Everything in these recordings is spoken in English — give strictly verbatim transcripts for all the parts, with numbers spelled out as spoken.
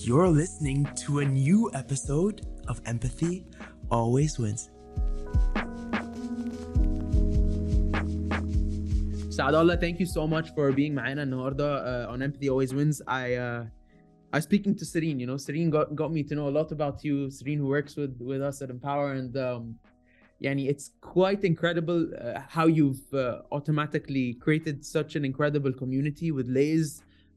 You're listening to a new episode of Empathy Always Wins. Saadallah, thank you so much for being معانا النهارده uh, on Empathy Always Wins. I uh, I was speaking to Serene. You know, Serene got, got me to know a lot about you. Serene, who works with, with us at Empower, and um, Yani, it's quite incredible uh, how you've uh, automatically created such an incredible community with Lays.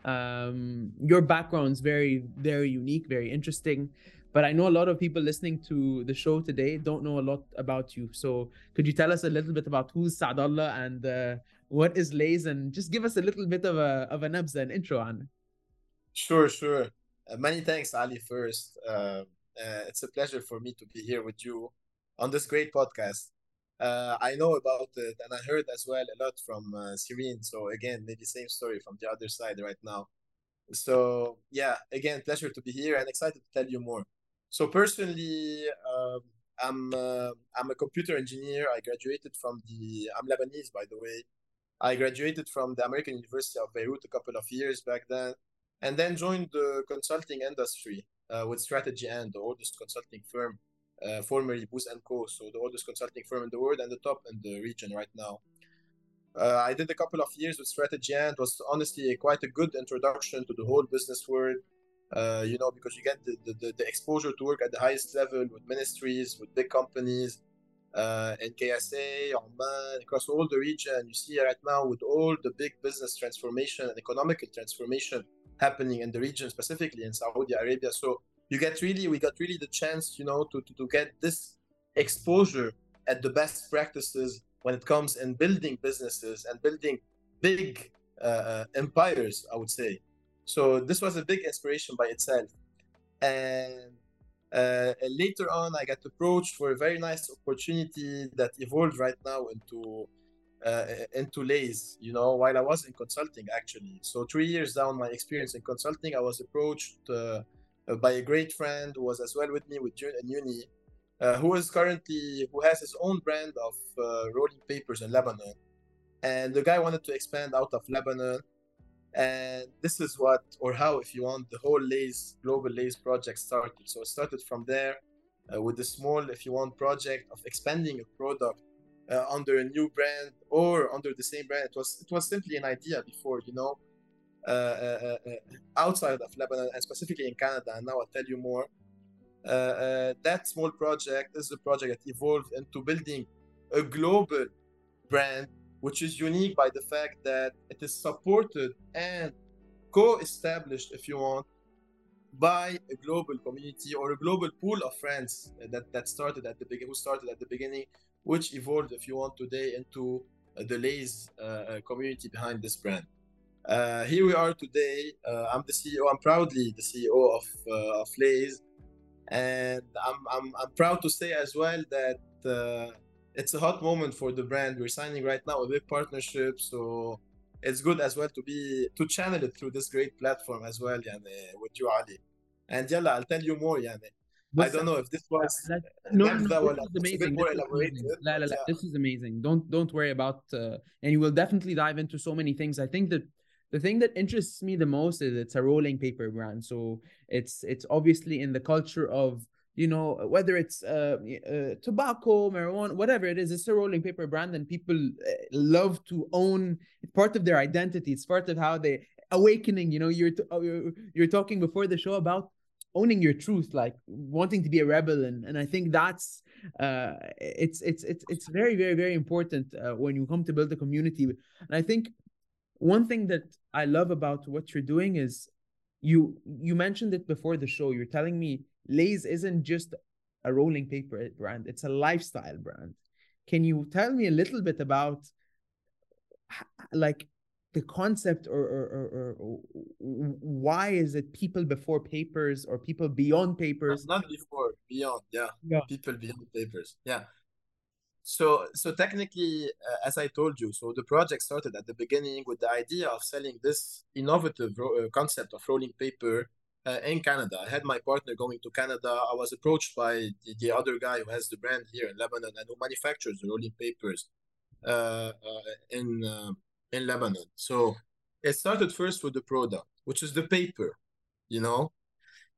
Um, your background's very, very unique, very interesting. But I know a lot of people listening to the show today don't know a lot about you. So could you tell us a little bit about who's Saadallah and uh, what is Lays, and just give us a little bit of a of a nabza, an intro on. Sure, sure. Uh, many thanks, Ali, first. Uh, uh, it's a pleasure for me to be here with you on this great podcast. Uh, I know about it, and I heard as well a lot from uh, Serene. So again, maybe same story from the other side right now. So yeah, again, pleasure to be here and excited to tell you more. So personally, um, I'm uh, I'm a computer engineer. I graduated from the I'm Lebanese, by the way. I graduated from the American University of Beirut a couple of years back then, and then joined the consulting industry uh, with Strategy and the oldest consulting firm, uh, formerly Booz and Co. So the oldest consulting firm in the world and the top in the region right now. Uh, I did a couple of years with Strategy and it was honestly a, quite a good introduction to the whole business world. Uh, you know, because you get the, the, the exposure to work at the highest level with ministries, with big companies, uh, in K S A, Oman, across all the region. You see right now with all the big business transformation and economical transformation happening in the region, specifically in Saudi Arabia. So you get really, we got really the chance, you know, to, to, to get this exposure at the best practices when it comes in building businesses and building big uh, empires, I would say. So this was a big inspiration by itself. And uh, later on, I got approached for a very nice opportunity that evolved right now into uh, into Lays, you know, while I was in consulting, actually. So three years down my experience in consulting, I was approached uh, by a great friend who was as well with me with in uni, uh, who is currently, who has his own brand of uh, rolling papers in Lebanon. And the guy wanted to expand out of Lebanon. And this is what, or how, if you want, the whole Lays, global Lays project started. So it started from there uh, with a small, if you want, project of expanding a product uh, under a new brand or under the same brand. It was it was simply an idea before, you know, uh, uh, uh, outside of Lebanon and specifically in Canada. And now I'll tell you more. Uh, uh, that small project is a project that evolved into building a global brand, which is unique by the fact that it is supported and co-established, if you want, by a global community or a global pool of friends that, that started at the beginning, who started at the beginning, which evolved, if you want, today into uh, the Lays uh, community behind this brand. Uh, here we are today. Uh, I'm the C E O. I'm proudly the C E O of uh, of Lays, and I'm I'm I'm proud to say as well that. Uh, It's a hot moment for the brand. We're signing right now a big partnership, so it's good as well to be to channel it through this great platform as well, يعني, with you, Ali. And yalla, I'll tell you more, يعني. I don't know if this was That, no, no, nabza this or is it's a bit amazing. more This is elaborated, amazing. La, la, but la. yeah. This is amazing. Don't don't worry about, uh, and you will definitely dive into so many things. I think that the thing that interests me the most is it's a rolling paper brand. So it's it's obviously in the culture of, you know, whether it's uh, uh, tobacco, marijuana, whatever it is, it's a rolling paper brand, and people love to own. It's part of their identity. It's part of how they awakening. You know, you're t- you're, you're talking before the show about owning your truth, like wanting to be a rebel, and and I think that's uh, it's it's it's it's very very very important uh, when you come to build a community. And I think one thing that I love about what you're doing is you you mentioned it before the show. You're telling me Lays isn't just a rolling paper brand; it's a lifestyle brand. Can you tell me a little bit about like the concept, or, or, or, or why is it people before papers or people beyond papers? Not before, beyond, yeah. Yeah. People beyond papers, yeah. So, so technically, uh, as I told you, so the project started at the beginning with the idea of selling this innovative ro- uh, concept of rolling paper uh, in Canada. I had my partner going to Canada. I was approached by the, the other guy who has the brand here in Lebanon and who manufactures the rolling papers uh, uh, in uh, in Lebanon. So it started first with the product, which is the paper, you know.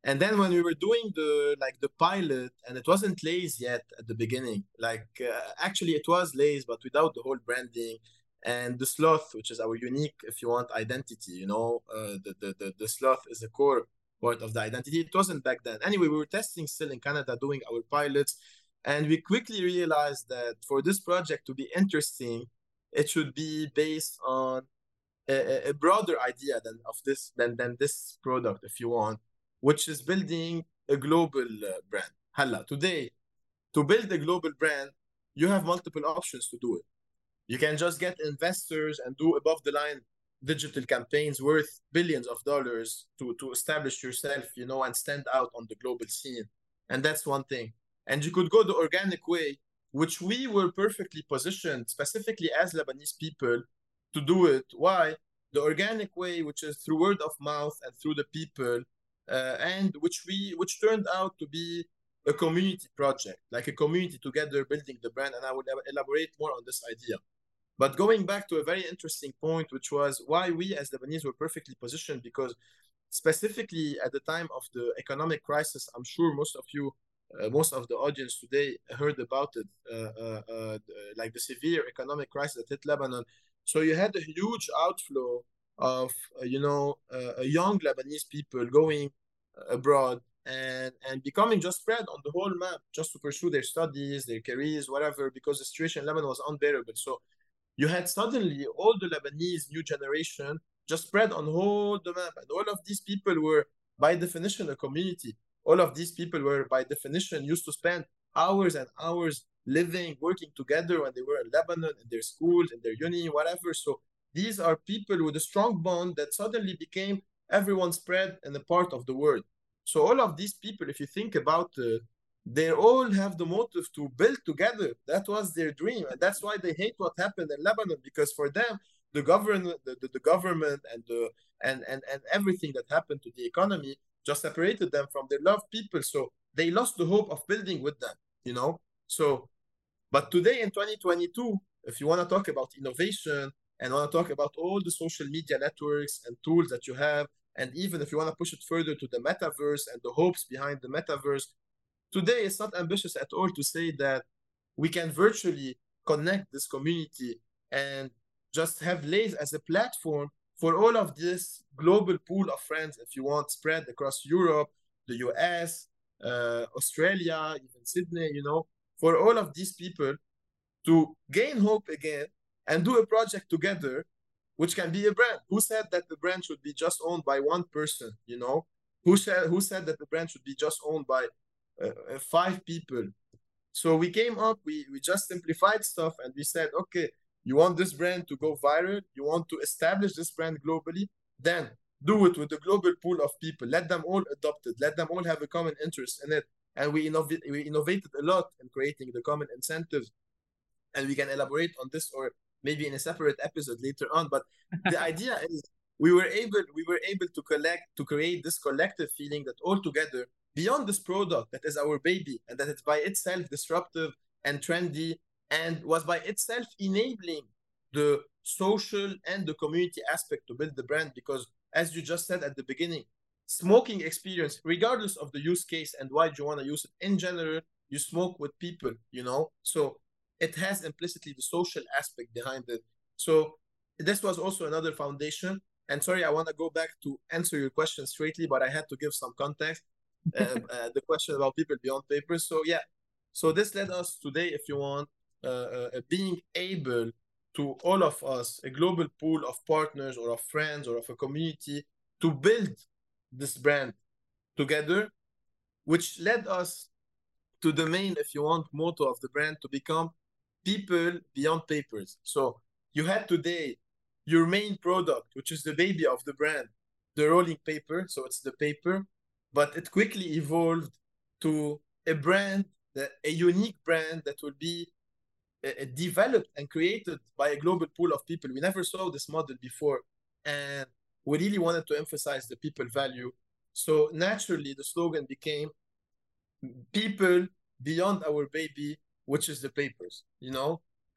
And then when we were doing the like the pilot, and it wasn't Lay's yet at the beginning. Like uh, actually, it was Lay's, but without the whole branding and the sloth, which is our unique, if you want, identity. You know, uh, the, the the the sloth is a core part of the identity. It wasn't back then. Anyway, we were testing still in Canada, doing our pilots, and we quickly realized that for this project to be interesting, it should be based on a, a broader idea than of this than than this product, if you want, which is building a global uh, brand. Hala, today, to build a global brand, you have multiple options to do it. You can just get investors and do above the line digital campaigns worth billions of dollars to, to establish yourself, you know, and stand out on the global scene. And that's one thing. And you could go the organic way, which we were perfectly positioned, specifically as Lebanese people, to do it. Why? The organic way, which is through word of mouth and through the people, uh, and which we which turned out to be a community project, like a community together building the brand. And I will elaborate more on this idea. But going back to a very interesting point, which was why we as Lebanese were perfectly positioned, because specifically at the time of the economic crisis, I'm sure most of you, uh, most of the audience today heard about it, uh, uh, uh, like the severe economic crisis that hit Lebanon. So you had a huge outflow of, uh, you know, uh, young Lebanese people going abroad and and becoming just spread on the whole map just to pursue their studies, their careers, whatever, because the situation in Lebanon was unbearable. So you had suddenly all the Lebanese new generation just spread on whole the map. And all of these people were, by definition, a community. All of these people were, by definition, used to spend hours and hours living, working together when they were in Lebanon, in their schools, in their uni, whatever. So these are people with a strong bond that suddenly became everyone spread in a part of the world. So all of these people, if you think about it, they all have the motive to build together. That was their dream, and that's why they hate what happened in Lebanon, because for them, the government, the, the, the government, and the and, and and everything that happened to the economy just separated them from their loved people. So they lost the hope of building with them. You know. So, but today in twenty twenty-two, if you want to talk about innovation and want to talk about all the social media networks and tools that you have, and even if you want to push it further to the metaverse and the hopes behind the metaverse, today it's not ambitious at all to say that we can virtually connect this community and just have Lay's as a platform for all of this global pool of friends, if you want, spread across Europe, the U S, uh, Australia, even Sydney, you know, for all of these people to gain hope again and do a project together, which can be a brand. Who said that the brand should be just owned by one person, you know? Who said, who said that the brand should be just owned by uh, five people? So we came up, we, we just simplified stuff, and we said, okay, you want this brand to go viral, you want to establish this brand globally, then do it with a global pool of people. Let them all adopt it. Let them all have a common interest in it. And we, innov- we innovated a lot in creating the common incentives. And we can elaborate on this or maybe in a separate episode later on. But the idea is we were able we were able to collect to create this collective feeling that all together, beyond this product that is our baby and that it's by itself disruptive and trendy and was by itself enabling the social and the community aspect to build the brand. Because as you just said at the beginning, smoking experience, regardless of the use case and why you want to use it, in general, you smoke with people, you know. So it has implicitly the social aspect behind it. So this was also another foundation. And sorry, I want to go back to answer your question straightly, but I had to give some context. uh, uh, the question about people beyond papers. So yeah, so this led us today, if you want, uh, uh, being able to all of us, a global pool of partners or of friends or of a community, to build this brand together, which led us to the main, if you want, motto of the brand, to become people beyond papers. So you had today your main product, which is the baby of the brand, the rolling paper. So it's the paper, but it quickly evolved to a brand, that, a unique brand that will be uh, developed and created by a global pool of people. We never saw this model before. And we really wanted to emphasize the people value. So naturally, the slogan became people beyond our baby, which is the papers, you know?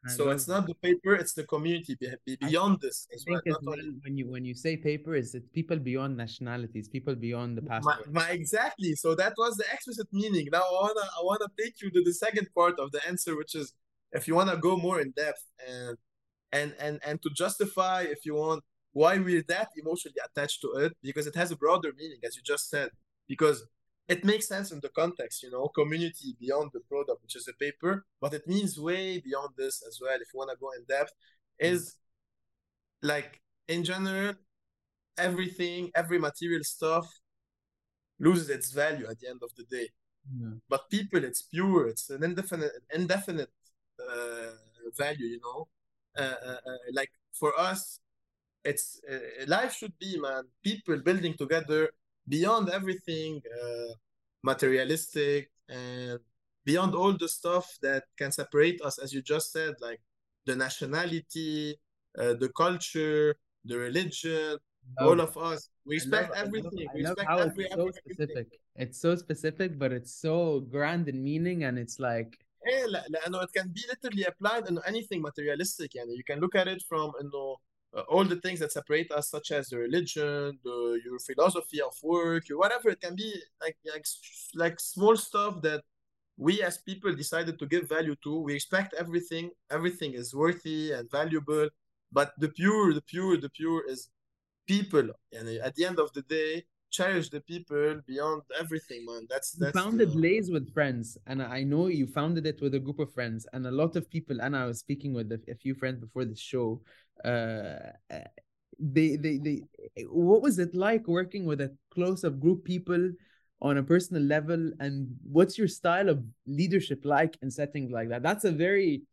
I So love it's it. not the paper, it's the community be, be I beyond this I as well. think as Not well only when you when you say paper, is it's people beyond nationalities, people beyond the my, passport. my exactly. So that was the explicit meaning. Now I wanna I wanna take you to the second part of the answer, which is if you wanna go more in depth and and and and to justify, if you want, why we're that emotionally attached to it, because it has a broader meaning, as you just said, because it makes sense in the context, you know, community beyond the product, which is a paper, but it means way beyond this as well. If you want to go in depth, Mm. is like in general, everything, every material stuff loses its value at the end of the day. Yeah. But people, it's pure, it's an indefinite, indefinite uh, value, you know. Uh, uh, uh, like for us, it's uh, life should be, man, people building together beyond everything uh, materialistic, and beyond all the stuff that can separate us, as you just said, like the nationality, uh, the culture, the religion, all Love of us, we I love respect I love everything, I we love respect how every it's so every everything. specific. It's so specific, but it's so grand in meaning, and it's like ايه لا لانه it can be literally applied in anything materialistic. يعني you can look at it from انه uh, all the things that separate us, such as the religion, the, your philosophy of work, your whatever. It can be like like like small stuff that we as people decided to give value to. We expect everything. Everything is worthy and valuable, but the pure, the pure, the pure is people. And at the end of the day, cherish the people beyond everything, man. That's you that's the founded Lays with friends, and I know you founded it with a group of friends, and a lot of people. And I was speaking with a, a few friends before the show. Uh, uh, they, they, they. What was it like working with a close of group people on a personal level? And what's your style of leadership like in settings like that? That's a very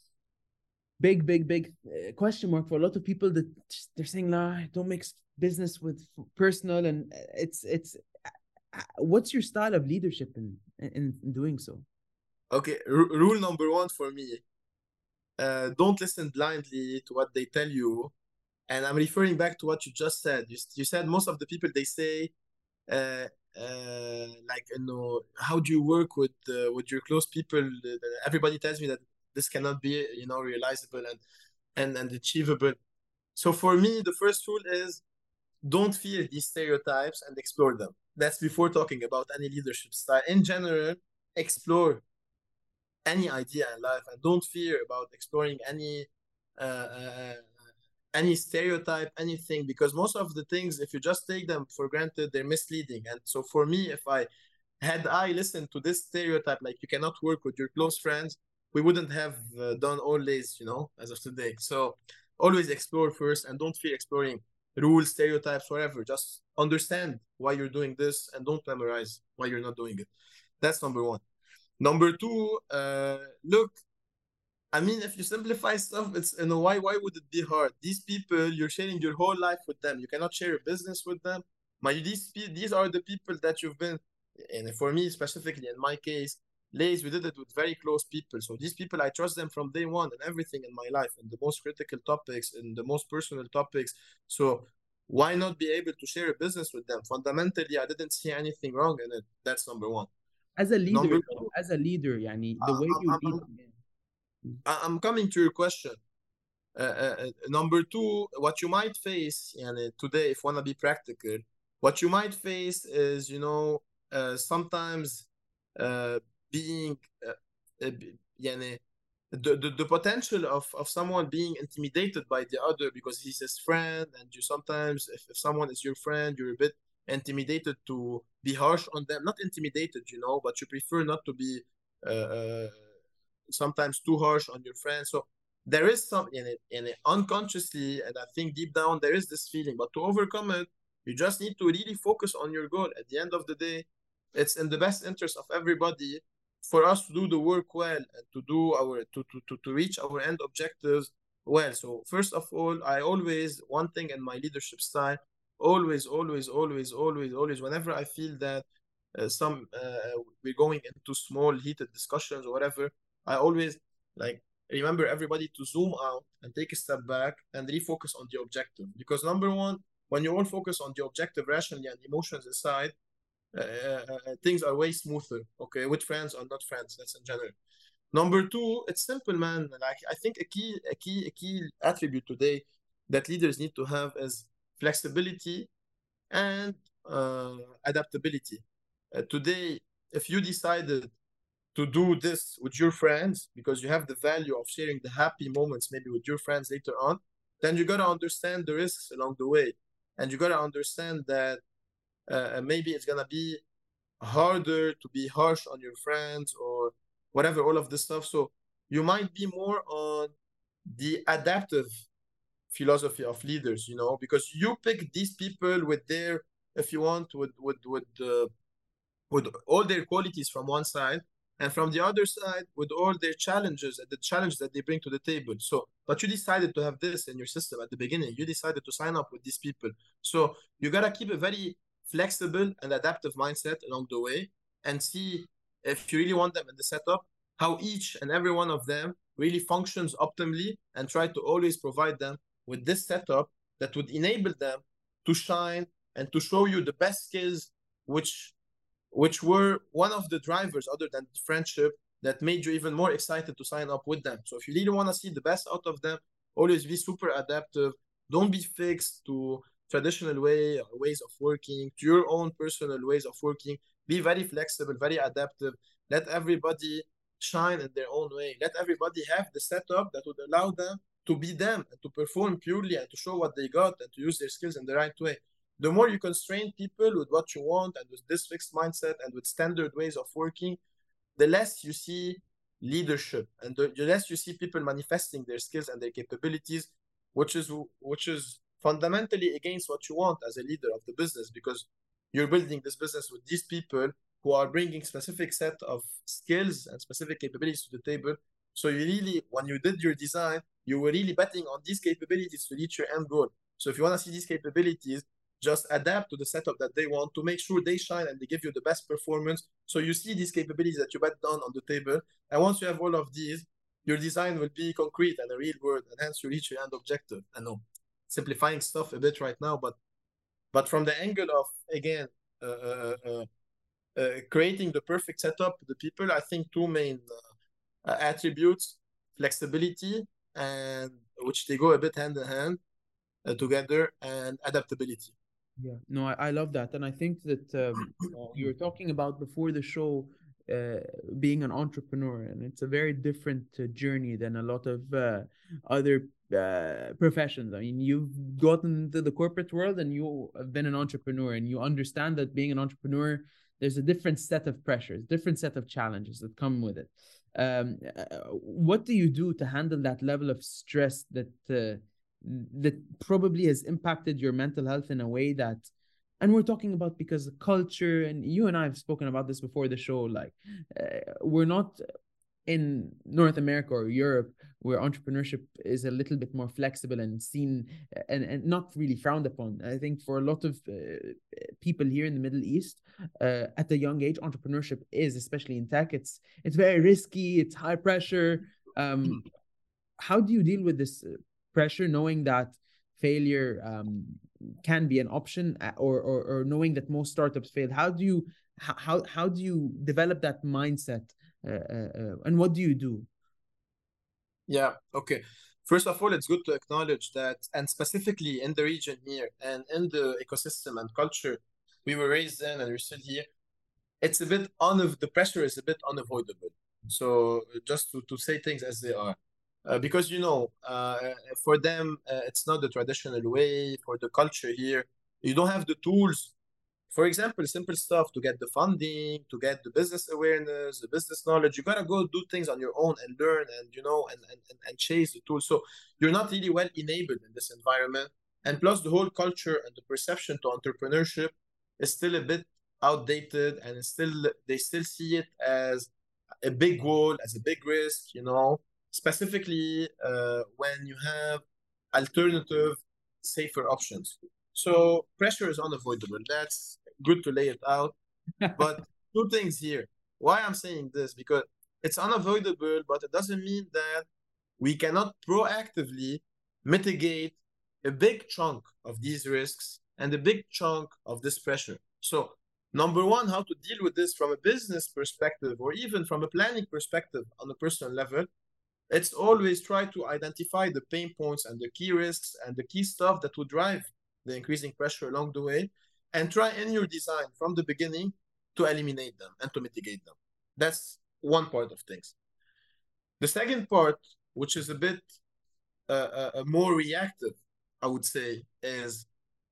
big, big, big uh, question mark for a lot of people. That they're saying, "Nah, don't mix business with personal," and it's it's what's your style of leadership in in, in doing so? okay. R- rule number one for me: uh, don't listen blindly to what they tell you. And I'm referring back to what you just said. You, you said most of the people, they say, uh, uh, like, you know, how do you work with uh, with your close people? Everybody tells me that this cannot be, you know, realizable and and and achievable. So for me, the first rule is don't fear these stereotypes and explore them. That's before talking about any leadership style. In general, explore any idea in life and don't fear about exploring any uh, uh, any stereotype, anything, because most of the things, if you just take them for granted, they're misleading. And so for me, if I had I listened to this stereotype, like you cannot work with your close friends, we wouldn't have uh, done all days, you know, as of today. So always explore first and don't fear exploring rules, stereotypes, whatever. Just understand why you're doing this and don't memorize why you're not doing it. That's number one. Number two, uh, look, I mean, if you simplify stuff, it's you know why why would it be hard? These people, you're sharing your whole life with them. You cannot share a business with them. My these these are the people that you've been, and for me specifically, in my case, Lays, we did it with very close people. So these people, I trust them from day one and everything in my life, in the most critical topics, in the most personal topics. So why not be able to share a business with them? Fundamentally, I didn't see anything wrong in it. That's number one. As a leader, Number though, two, as a leader, yani, the way I'm, you I'm, lead. I'm, I'm coming to your question. Uh, uh, uh, number two, what you might face, and today, if you want to be practical, what you might face is, you know, uh, sometimes uh, being, uh, uh, يعني, the, the, the potential of, of someone being intimidated by the other because he's his friend, and you sometimes, if, if someone is your friend, you're a bit intimidated to be harsh on them. Not intimidated, you know, but you prefer not to be uh, uh, sometimes too harsh on your friends. So there is some in it, in it unconsciously, and I think deep down there is this feeling. But to overcome it, you just need to really focus on your goal. At the end of the day, it's in the best interest of everybody for us to do the work well and to do our to to to, to reach our end objectives well. So first of all, I always, one thing in my leadership style, always, always, always, always, always, whenever I feel that uh, some uh, we're going into small heated discussions or whatever, I always like remember everybody to zoom out and take a step back and refocus on the objective. Because number one, when you all focus on the objective rationally and emotions aside, uh, uh, things are way smoother. Okay, with friends or not friends, that's in general. Number two, it's simple, man. Like I think a key, a key, a key attribute today that leaders need to have is flexibility and uh, adaptability. Uh, today, if you decided to do this with your friends because you have the value of sharing the happy moments maybe with your friends later on, then you gotta understand the risks along the way, and you gotta understand that uh, maybe it's gonna be harder to be harsh on your friends or whatever, all of this stuff. So you might be more on the adaptive philosophy of leaders, you know, because you pick these people with their, if you want, with with with uh, with all their qualities from one side, and from the other side with all their challenges and the challenges that they bring to the table. So but you decided to have this in your system at the beginning. You decided to sign up with these people, so you got to keep a very flexible and adaptive mindset along the way, and see if you really want them in the setup, how each and every one of them really functions optimally, and try to always provide them with this setup that would enable them to shine and to show you the best skills, which which were one of the drivers other than friendship that made you even more excited to sign up with them. So if you really want to see the best out of them, always be super adaptive. Don't be fixed to traditional way or ways of working, to your own personal ways of working. Be very flexible, very adaptive. Let everybody shine in their own way. Let everybody have the setup that would allow them to be them and to perform purely and to show what they got and to use their skills in the right way. The more you constrain people with what you want and with this fixed mindset and with standard ways of working, the less you see leadership, and the, the less you see people manifesting their skills and their capabilities, which is which is fundamentally against what you want as a leader of the business, because you're building this business with these people who are bringing specific set of skills and specific capabilities to the table. So you really, when you did your design, you were really betting on these capabilities to reach your end goal. So if you want to see these capabilities, just adapt to the setup that they want to make sure they shine and they give you the best performance. So you see these capabilities that you bet down on the table. And once you have all of these, your design will be concrete and a real world, and hence you reach your end objective. I know, simplifying stuff a bit right now, but but from the angle of, again, uh, uh, uh, uh, creating the perfect setup for the people, I think two main uh, attributes: flexibility, and which they go a bit hand in hand uh, together, and adaptability. Yeah, no, I, I love that. And I think that um, uh, you were talking about before the show uh, being an entrepreneur, and it's a very different uh, journey than a lot of uh, other uh, professions. I mean, you've gotten into the corporate world and you have been an entrepreneur, and you understand that being an entrepreneur, there's a different set of pressures, different set of challenges that come with it. Um, uh, what do you do to handle that level of stress that uh, that probably has impacted your mental health in a way that, and we're talking about because the culture, and you and I have spoken about this before the show, like uh, we're not in North America or Europe where entrepreneurship is a little bit more flexible and seen and, and not really frowned upon. I think for a lot of uh, people here in the Middle East, uh, at a young age, entrepreneurship is, especially in tech, it's it's very risky, it's high pressure. Um, how do you deal with this uh, pressure, knowing that failure um, can be an option, uh, or, or or knowing that most startups fail? How do you how how do you develop that mindset, uh, uh, uh, and what do you do? Yeah, okay. First of all, it's good to acknowledge that, and specifically in the region here and in the ecosystem and culture we were raised in and we're still here, it's a bit on the pressure is a bit unavoidable. So just to, to say things as they are. Uh, because you know, uh, for them, uh, it's not the traditional way. For the culture here, you don't have the tools. For example, simple stuff to get the funding, to get the business awareness, the business knowledge. You gotta go do things on your own and learn, and you know, and and, and chase the tools. So you're not really well enabled in this environment. And plus, the whole culture and the perception to entrepreneurship is still a bit outdated, and it's still they still see it as a big goal, as a big risk. You know, specifically uh, when you have alternative, safer options. So pressure is unavoidable. That's good to lay it out. But two things here. Why I'm saying this? Because it's unavoidable, but it doesn't mean that we cannot proactively mitigate a big chunk of these risks and a big chunk of this pressure. So Number one, how to deal with this from a business perspective or even from a planning perspective on a personal level. It's always try to identify the pain points and the key risks and the key stuff that would drive the increasing pressure along the way, and try in your design from the beginning to eliminate them and to mitigate them. That's one part of things. The second part, which is a bit uh, uh, uh, more reactive, I would say, is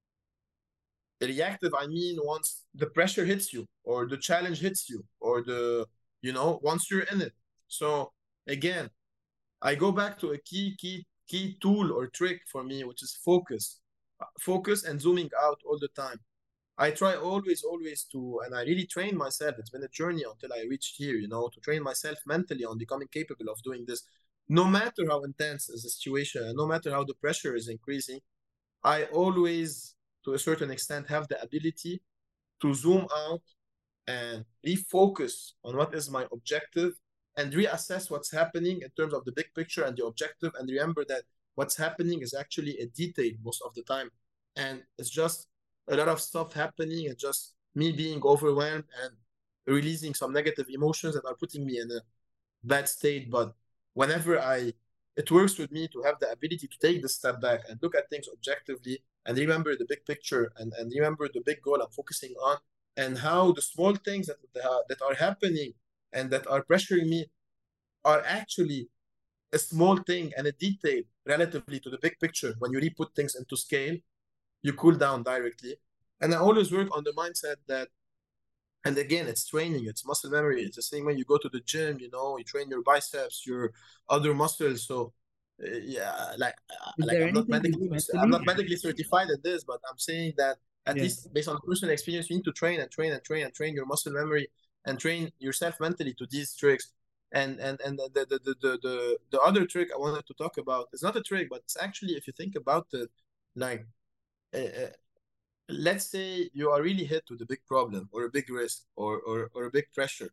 reactive. I mean, once the pressure hits you, or the challenge hits you, or the, you know, once you're in it. So again, I go back to a key, key, key tool or trick for me, which is focus, focus and zooming out all the time. I try always, always to, and I really train myself. It's been a journey until I reached here, you know, to train myself mentally on becoming capable of doing this. No matter how intense is the situation, no matter how the pressure is increasing, I always, to a certain extent, have the ability to zoom out and refocus on what is my objective and reassess what's happening in terms of the big picture and the objective. And remember that what's happening is actually a detail most of the time. And it's just a lot of stuff happening and just me being overwhelmed and releasing some negative emotions that are putting me in a bad state. But whenever I, it works with me to have the ability to take the step back and look at things objectively and remember the big picture and, and remember the big goal I'm focusing on, and how the small things that, that are happening and that are pressuring me are actually a small thing and a detail relatively to the big picture. When you re-put things into scale, you cool down directly. And I always work on the mindset that, and again, it's training, it's muscle memory. It's the same when you go to the gym, you know, you train your biceps, your other muscles. So uh, yeah, like uh, Is like there I'm not anything you medically do I'm mentally? not medically certified at this, but I'm saying that at Yeah. least based on personal experience, you need to train and train and train and train your muscle memory and train yourself mentally to these tricks. And and and the the the the the, the other trick I wanted to talk about is not a trick, but it's actually, if you think about it, like uh, uh, let's say you are really hit with a big problem or a big risk or, or, or a big pressure.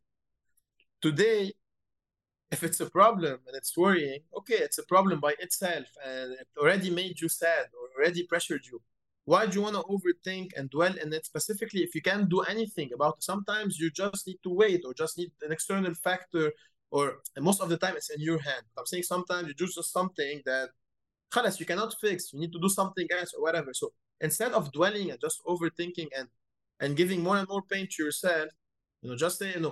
Today, if it's a problem and it's worrying, okay, it's a problem by itself and it already made you sad or already pressured you. Why do you want to overthink and dwell in it, specifically if you can't do anything about it? Sometimes you just need to wait or just need an external factor, or most of the time it's in your hand. I'm saying sometimes you do just something that خلاص, you cannot fix, you need to do something else or whatever. So instead of dwelling and just overthinking and and giving more and more pain to yourself, you know, just say, you know,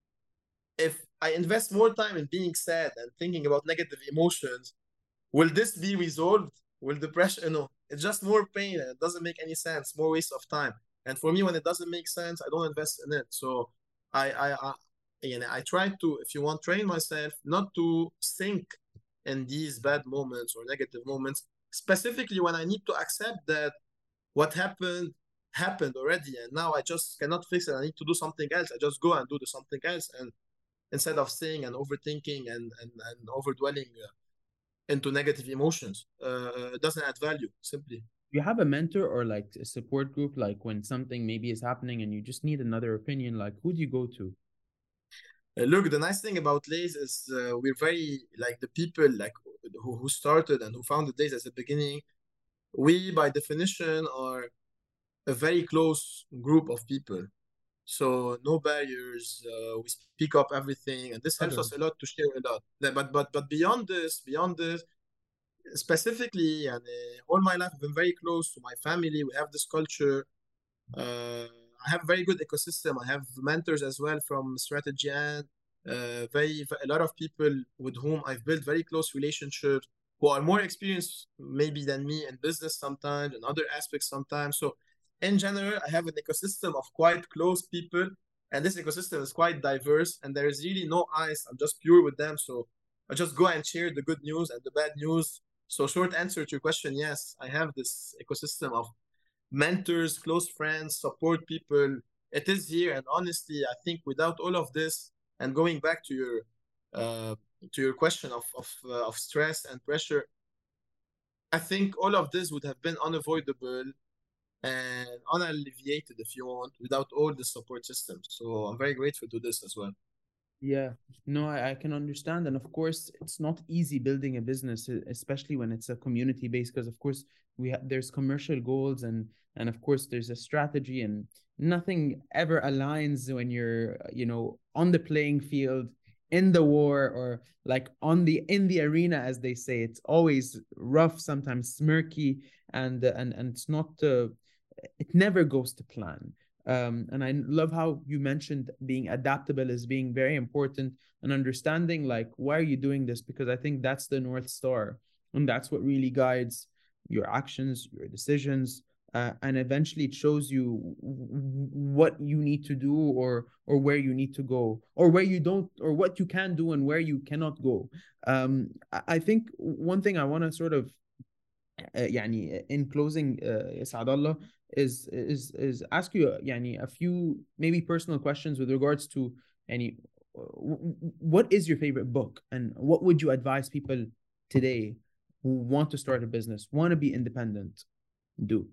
if I invest more time in being sad and thinking about negative emotions, will this be resolved? Will the pressure, you know, it's just more pain and it doesn't make any sense, more waste of time. And for me, when it doesn't make sense, I don't invest in it. So I, I, I you know, I try to, if you want, train myself not to think in these bad moments or negative moments, specifically when I need to accept that what happened happened already, and now I just cannot fix it. I need to do something else. I just go and do the something else, and instead of saying and overthinking and and, and overdwelling uh, into negative emotions, uh, it doesn't add value. Simply. You have a mentor or like a support group, like when something maybe is happening and you just need another opinion, like who do you go to? Uh, look, the nice thing about Lays is uh, we're very like the people like who, who started and who founded Lays at the beginning. We, by definition, are a very close group of people. So no barriers. Uh, we speak up everything, and this helps Okay. us a lot to share a lot. But but but beyond this, beyond this, specifically, and all my life I've been very close to my family. We have this culture. Uh, I have a very good ecosystem. I have mentors as well from Strategy and uh, very a lot of people with whom I've built very close relationships who are more experienced maybe than me in business sometimes and other aspects sometimes. So in general, I have an ecosystem of quite close people, and this ecosystem is quite diverse. And there is really no ice. I'm just pure with them. So I just go and share the good news and the bad news. So short answer to your question, yes, I have this ecosystem of mentors, close friends, support people. It is here, and honestly, I think without all of this, and going back to your uh, to your question of of, uh, of stress and pressure, I think all of this would have been unavoidable and unalleviated, if you want, without all the support systems. So I'm very grateful to this as well. Yeah, no, I, I can understand. And of course, it's not easy building a business, e- especially when it's a community based, because of course we have there's commercial goals and and of course there's a strategy and nothing ever aligns when you're, uh, you know, on the playing field, in the war, or like on the in the arena, as they say. It's always rough, sometimes smirky, and uh, and and it's not uh, it never goes to plan. Um, and I love how you mentioned being adaptable as being very important, and understanding like why are you doing this, because I think that's the North Star, and that's what really guides your actions, your decisions, uh, and eventually it shows you what you need to do, or or where you need to go, or where you don't, or what you can do and where you cannot go. um I think one thing I want to sort of uh, يعني in closing, uh, يا سعد الله, is is is ask you uh, يعني a few maybe personal questions with regards to يعني what is your favorite book, and what would you advise people today who want to start a business, want to be independent, do?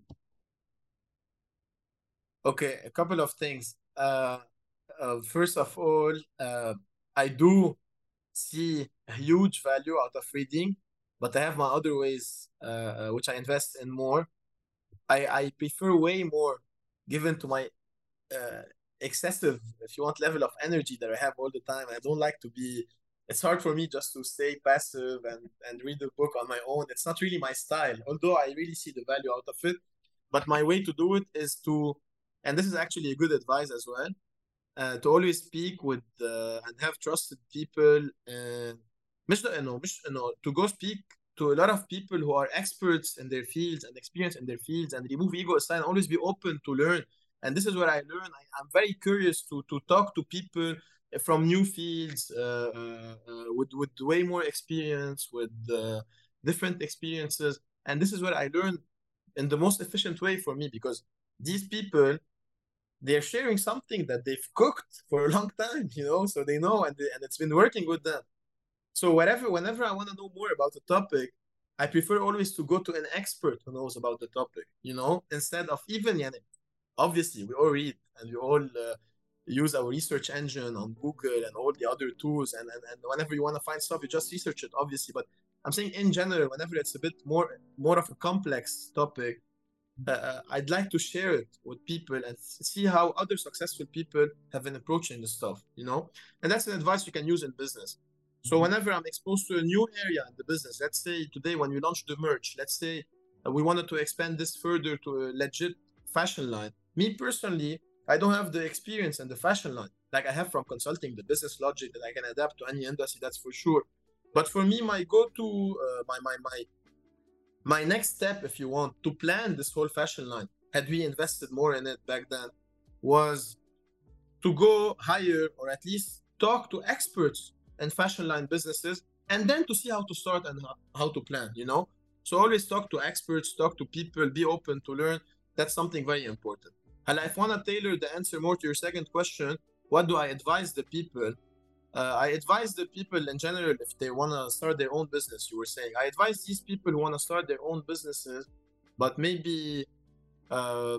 Okay, a couple of things. Uh, uh, first of all, uh, I do see a huge value out of reading, but I have my other ways, uh, uh, which I invest in more. I, I prefer way more given to my uh, excessive, if you want, level of energy that I have all the time. I don't like to be, it's hard for me just to stay passive and, and read the book on my own. It's not really my style, although I really see the value out of it. But my way to do it is to, and this is actually a good advice as well, uh, to always speak with uh, and have trusted people and مش انه مش انه to go speak to a lot of people who are experts in their fields and experienced in their fields, and remove ego aside and always be open to learn. And this is where I learn. I, I'm very curious to to talk to people from new fields, uh, uh, uh, with with way more experience, with uh, different experiences, and this is where I learn in the most efficient way for me, because these people, they're sharing something that they've cooked for a long time, you know, so they know, and, they, and it's been working with them. So whatever, whenever I want to know more about a topic, I prefer always to go to an expert who knows about the topic, you know, instead of even, yani, obviously we all read and we all uh, use our research engine on Google and all the other tools. And, and, and whenever you want to find stuff, you just research it, obviously. But I'm saying in general, whenever it's a bit more, more of a complex topic, uh, I'd like to share it with people and see how other successful people have been approaching the stuff, you know? And that's an advice you can use in business. So whenever I'm exposed to a new area in the business, let's say today when we launched the merch, let's say uh, we wanted to expand this further to a legit fashion line. Me personally, I don't have the experience in the fashion line like I have from consulting, the business logic that I can adapt to any industry, that's for sure. But for me, my go-to, uh, my my my my next step, if you want, to plan this whole fashion line, had we invested more in it back then, was to go hire or at least talk to experts in fashion line businesses, and then to see how to start and how, how to plan, you know? So always talk to experts, talk to people, be open to learn. That's something very important. And if I want to tailor the answer more to your second question, what do I advise the people? Uh, I advise the people in general, if they want to start their own business, you were saying, I advise these people who want to start their own businesses, but maybe uh,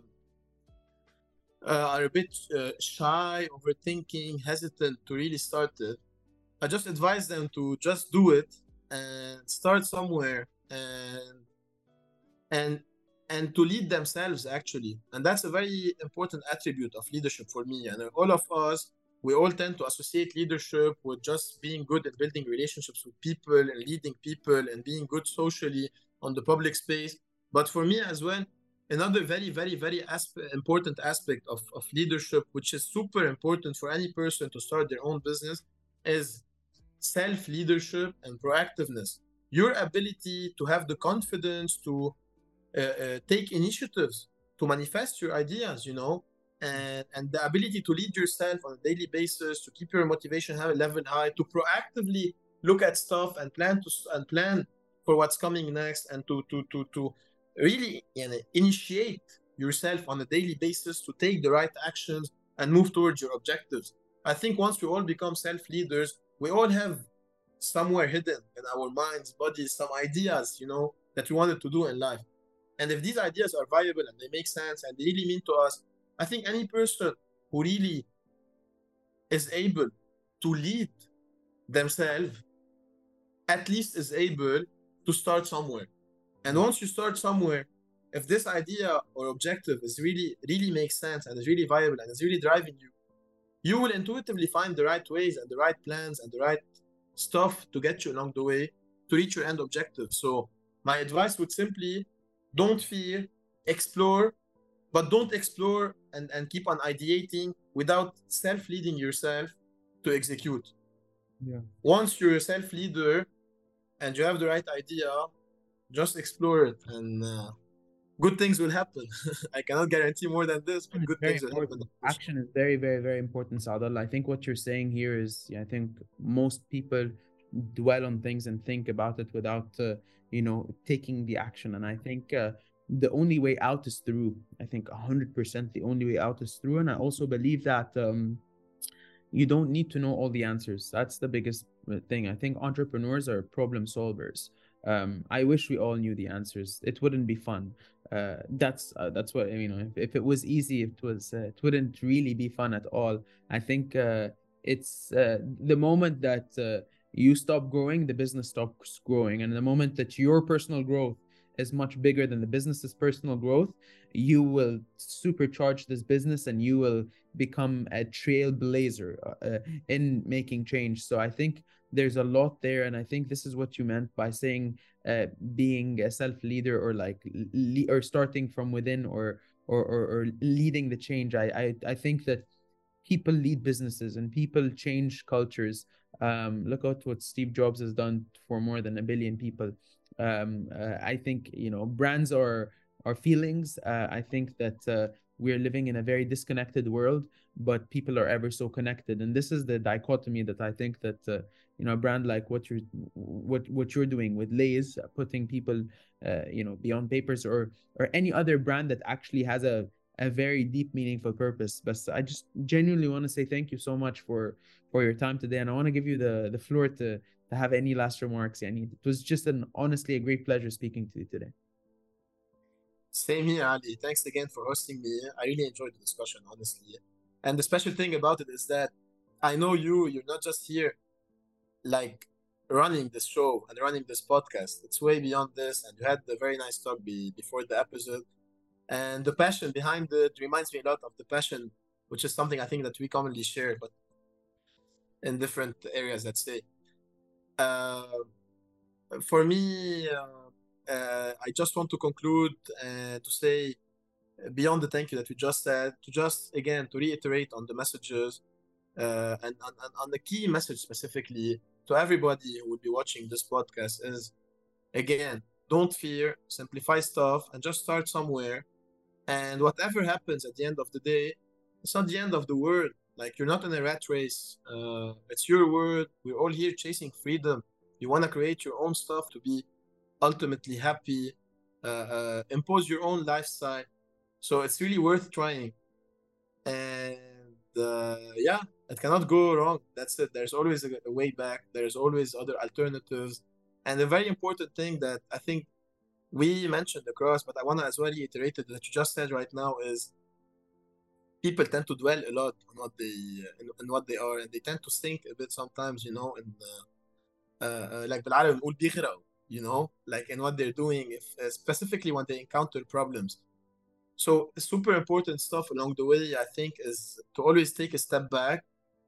uh, are a bit uh, shy, overthinking, hesitant to really start it. I just advise them to just do it and start somewhere, and and and to lead themselves actually. And that's a very important attribute of leadership for me. And all of us, we all tend to associate leadership with just being good at building relationships with people and leading people and being good socially on the public space. But for me as well, another very very very aspe- important aspect of, of leadership, which is super important for any person to start their own business, is self-leadership and proactiveness. Your ability to have the confidence to uh, uh, take initiatives, to manifest your ideas, you know, and, and the ability to lead yourself on a daily basis, to keep your motivation level high, to proactively look at stuff and plan to and plan for what's coming next, and to to to to really, you know, initiate yourself on a daily basis to take the right actions and move towards your objectives. I think once we all become self-leaders, we all have somewhere hidden in our minds, bodies, some ideas, you know, that we wanted to do in life. And if these ideas are viable and they make sense and they really mean to us, I think any person who really is able to lead themselves at least is able to start somewhere. And once you start somewhere, if this idea or objective is really, really makes sense and is really viable and is really driving you, you will intuitively find the right ways and the right plans and the right stuff to get you along the way to reach your end objective. So my advice would simply don't fear, explore, but don't explore and, and keep on ideating without self-leading yourself to execute. Yeah. Once you're a self-leader and you have the right idea, just explore it and uh, good things will happen. I cannot guarantee more than this, but good Very things will important. happen. Action is very, very, very important, Saadal. I think what you're saying here is, yeah, I think most people dwell on things and think about it without, uh, you know, taking the action. And I think uh, the only way out is through. I think one hundred percent the only way out is through. And I also believe that um, you don't need to know all the answers. That's the biggest uh, thing. I think entrepreneurs are problem solvers. Um, I wish we all knew the answers. It wouldn't be fun. Uh, that's uh, that's what you know. If, if it was easy, it was uh, it wouldn't really be fun at all. I think uh, it's uh, the moment that uh, you stop growing, the business stops growing, and the moment that your personal growth is much bigger than the business's personal growth, you will supercharge this business and you will become a trailblazer uh, in making change. So I think there's a lot there, and I think this is what you meant by saying uh, being a self-leader or like le- or starting from within or or or, or leading the change. I, I I think that people lead businesses and people change cultures. Um, look at what Steve Jobs has done for more than a billion people. Um, uh, I think you know brands are are feelings. Uh, I think that uh, we're living in a very disconnected world, but people are ever so connected, and this is the dichotomy that I think that uh, you know a brand like what you're what what you're doing with Lay's, uh, putting people uh, you know beyond papers, or or any other brand that actually has a a very deep, meaningful purpose. But I just genuinely want to say thank you so much for for your time today, and I want to give you the the floor to to have any last remarks. I need it was just an honestly a great pleasure speaking to you today. Same here, Ali. Thanks again for hosting me. I really enjoyed the discussion, honestly. And the special thing about it is that I know you, you're not just here like running this show and running this podcast. It's way beyond this. And you had a very nice talk be, before the episode. And the passion behind it reminds me a lot of the passion, which is something I think that we commonly share, but in different areas, let's say. Uh, for me, uh, uh, I just want to conclude and to say, beyond the thank you that we just said, to just again to reiterate on the messages uh, and, and on the key message specifically to everybody who will be watching this podcast is, again, don't fear, simplify stuff, and just start somewhere. And whatever happens at the end of the day, it's not the end of the world. Like, you're not in a rat race. Uh, it's your world. We're all here chasing freedom. You want to create your own stuff to be ultimately happy, uh, uh, impose your own lifestyle. So it's really worth trying. And uh, yeah, it cannot go wrong. That's it. There's always a, a way back. There's always other alternatives. And a very important thing that I think we mentioned across, but I want to as well reiterate it that you just said right now is people tend to dwell a lot on what they in, in what they are, and they tend to think a bit sometimes, you know, and uh, uh, like بالعربي بنقول بيغرقوا, you know, like in what they're doing, if uh, specifically when they encounter problems. So super important stuff along the way, I think, is to always take a step back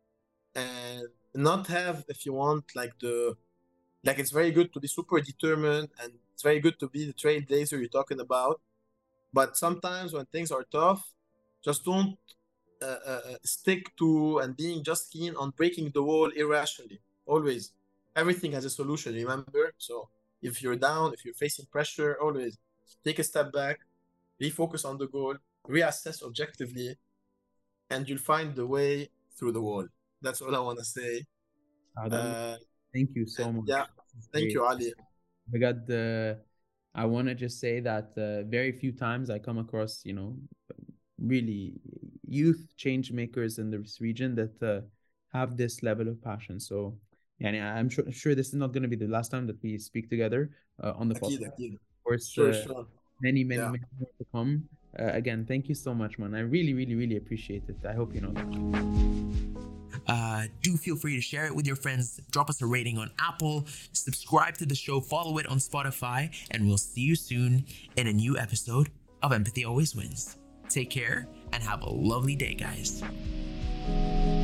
and not have, if you want, like the like it's very good to be super determined and it's very good to be the trailblazer you're talking about. But sometimes when things are tough, just don't uh, uh, stick to and being just keen on breaking the wall irrationally. Always, everything has a solution, remember? So if you're down, if you're facing pressure, always take a step back, refocus on the goal, reassess objectively, and you'll find the way through the wall. That's all I want to say. Uh, Thank you so much. Yeah, thank you, Ali. Because uh, I want to just say that uh, very few times I come across, you know, really youth change makers in this region that uh, have this level of passion. So, yeah, I'm sure, sure this is not going to be the last time that we speak together uh, on the Akid, podcast. akid. Of course, Sure, uh, sure. many, many, Yeah. many more to come. Uh, again, thank you so much, man. I really, really, really appreciate it. I hope you know that. Uh, do feel free to share it with your friends. Drop us a rating on Apple. Subscribe to the show. Follow it on Spotify. And we'll see you soon in a new episode of Empathy Always Wins. Take care and have a lovely day, guys.